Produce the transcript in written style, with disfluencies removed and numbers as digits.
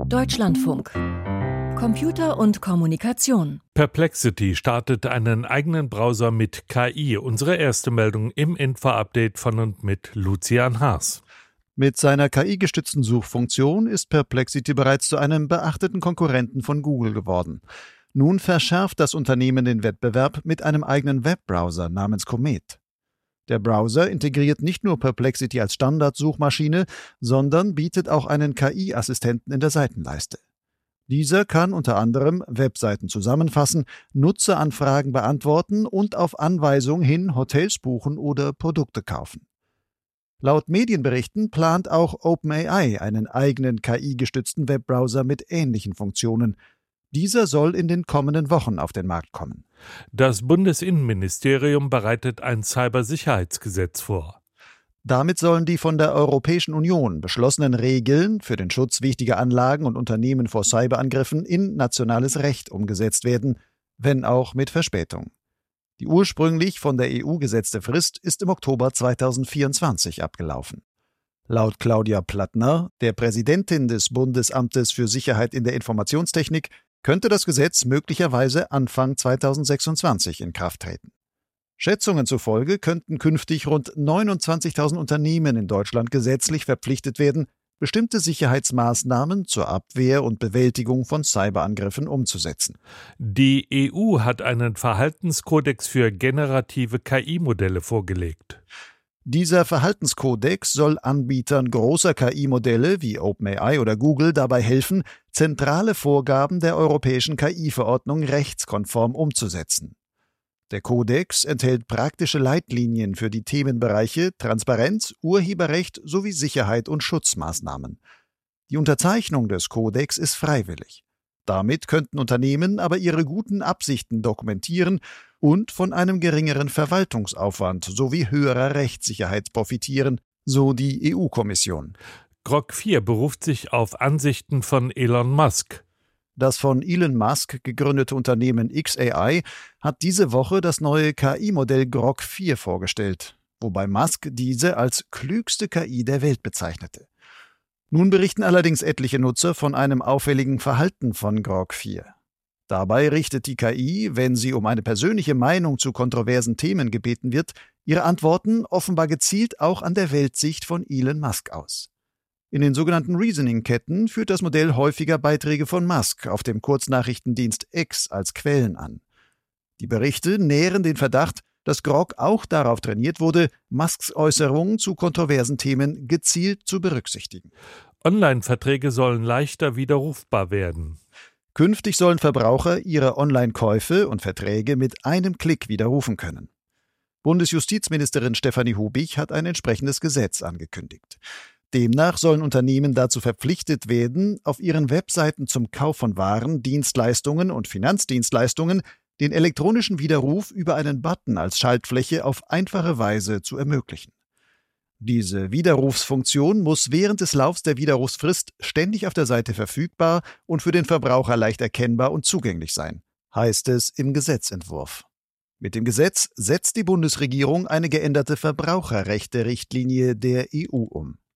Deutschlandfunk. Computer und Kommunikation. Perplexity startet einen eigenen Browser mit KI. Unsere erste Meldung im Info-Update von und mit Lucian Haas. Mit seiner KI-gestützten Suchfunktion ist Perplexity bereits zu einem beachteten Konkurrenten von Google geworden. Nun verschärft das Unternehmen den Wettbewerb mit einem eigenen Webbrowser namens Comet. Der Browser integriert nicht nur Perplexity als Standardsuchmaschine, sondern bietet auch einen KI-Assistenten in der Seitenleiste. Dieser kann unter anderem Webseiten zusammenfassen, Nutzeranfragen beantworten und auf Anweisung hin Hotels buchen oder Produkte kaufen. Laut Medienberichten plant auch OpenAI einen eigenen KI-gestützten Webbrowser mit ähnlichen Funktionen. Dieser soll in den kommenden Wochen auf den Markt kommen. Das Bundesinnenministerium bereitet ein Cybersicherheitsgesetz vor. Damit sollen die von der Europäischen Union beschlossenen Regeln für den Schutz wichtiger Anlagen und Unternehmen vor Cyberangriffen in nationales Recht umgesetzt werden, wenn auch mit Verspätung. Die ursprünglich von der EU gesetzte Frist ist im Oktober 2024 abgelaufen. Laut Claudia Plattner, der Präsidentin des Bundesamtes für Sicherheit in der Informationstechnik, könnte das Gesetz möglicherweise Anfang 2026 in Kraft treten. Schätzungen zufolge könnten künftig rund 29.000 Unternehmen in Deutschland gesetzlich verpflichtet werden, bestimmte Sicherheitsmaßnahmen zur Abwehr und Bewältigung von Cyberangriffen umzusetzen. Die EU hat einen Verhaltenskodex für generative KI-Modelle vorgelegt. Dieser Verhaltenskodex soll Anbietern großer KI-Modelle wie OpenAI oder Google dabei helfen, zentrale Vorgaben der europäischen KI-Verordnung rechtskonform umzusetzen. Der Kodex enthält praktische Leitlinien für die Themenbereiche Transparenz, Urheberrecht sowie Sicherheit und Schutzmaßnahmen. Die Unterzeichnung des Kodex ist freiwillig. Damit könnten Unternehmen aber ihre guten Absichten dokumentieren und von einem geringeren Verwaltungsaufwand sowie höherer Rechtssicherheit profitieren, so die EU-Kommission. Grok 4 beruft sich auf Ansichten von Elon Musk. Das von Elon Musk gegründete Unternehmen xAI hat diese Woche das neue KI-Modell Grok 4 vorgestellt, wobei Musk diese als klügste KI der Welt bezeichnete. Nun berichten allerdings etliche Nutzer von einem auffälligen Verhalten von Grok 4. Dabei richtet die KI, wenn sie um eine persönliche Meinung zu kontroversen Themen gebeten wird, ihre Antworten offenbar gezielt auch an der Weltsicht von Elon Musk aus. In den sogenannten Reasoning-Ketten führt das Modell häufiger Beiträge von Musk auf dem Kurznachrichtendienst X als Quellen an. Die Berichte nähren den Verdacht, dass Grok auch darauf trainiert wurde, Musks Äußerungen zu kontroversen Themen gezielt zu berücksichtigen. Online-Verträge sollen leichter widerrufbar werden. Künftig sollen Verbraucher ihre Online-Käufe und Verträge mit einem Klick widerrufen können. Bundesjustizministerin Stefanie Hubich hat ein entsprechendes Gesetz angekündigt. Demnach sollen Unternehmen dazu verpflichtet werden, auf ihren Webseiten zum Kauf von Waren, Dienstleistungen und Finanzdienstleistungen den elektronischen Widerruf über einen Button als Schaltfläche auf einfache Weise zu ermöglichen. Diese Widerrufsfunktion muss während des Laufs der Widerrufsfrist ständig auf der Seite verfügbar und für den Verbraucher leicht erkennbar und zugänglich sein, heißt es im Gesetzentwurf. Mit dem Gesetz setzt die Bundesregierung eine geänderte Verbraucherrechte-Richtlinie der EU um.